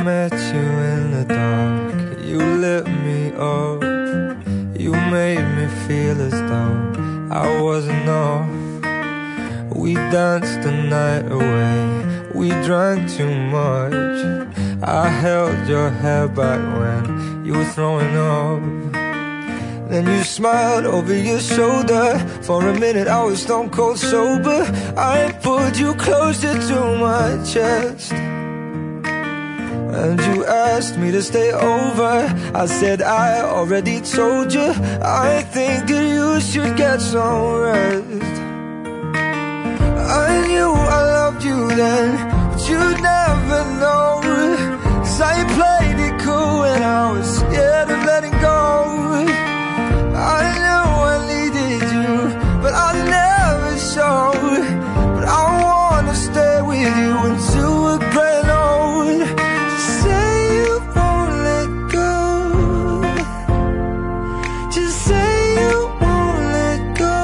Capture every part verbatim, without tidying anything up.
met you in the dark, you lit me up. You made me feel as though I was enough. We danced the night away, we drank too much. I held your hair back when you were throwing up. Then you smiled over your shoulder. For a minute I was stone cold sober. I pulled you closer to my chest, and you asked me to stay over. I said I already told you, I think that you should get some rest. I knew I loved you then, but you'd never know, 'cause I played it cool when I was scared of letting go. I knew I needed you, but I never showed. But I wanna stay with you until we're growing old. Just say you won't let go. Just say you won't let go.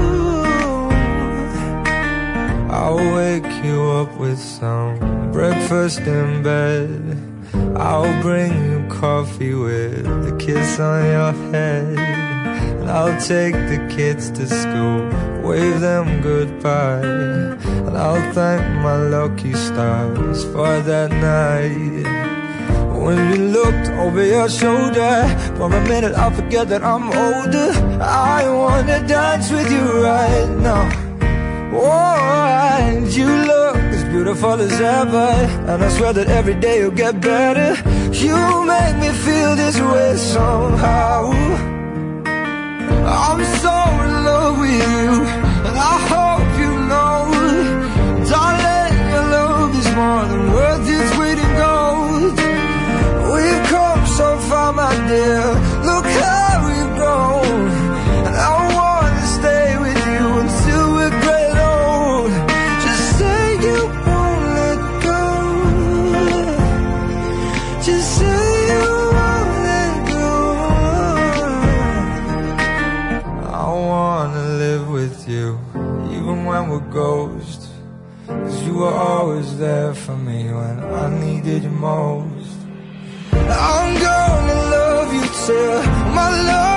I'll wake you up with some breakfast in bed. I'll bring you coffee with a kiss on your head. And I'll take the kids to school, wave them goodbye. And I'll thank my lucky stars for that night. When you looked over your shoulder, for a minute I forget that I'm older. I wanna dance with you right now. Oh, and you look as beautiful as ever, and I swear that every day you'll get better. You make me feel this way somehow. I'm so in love with you, and I hope you know, darling, your love is more than worth its weight in gold. We've come so far, my dear, look how we've grown. And I wanna stay with you until we're great old. Just say you won't let go. Just say you won't let go. I wanna live with you, even when we're ghosts, 'cause you were always there for me when I needed you most. I'm gonna love you till my love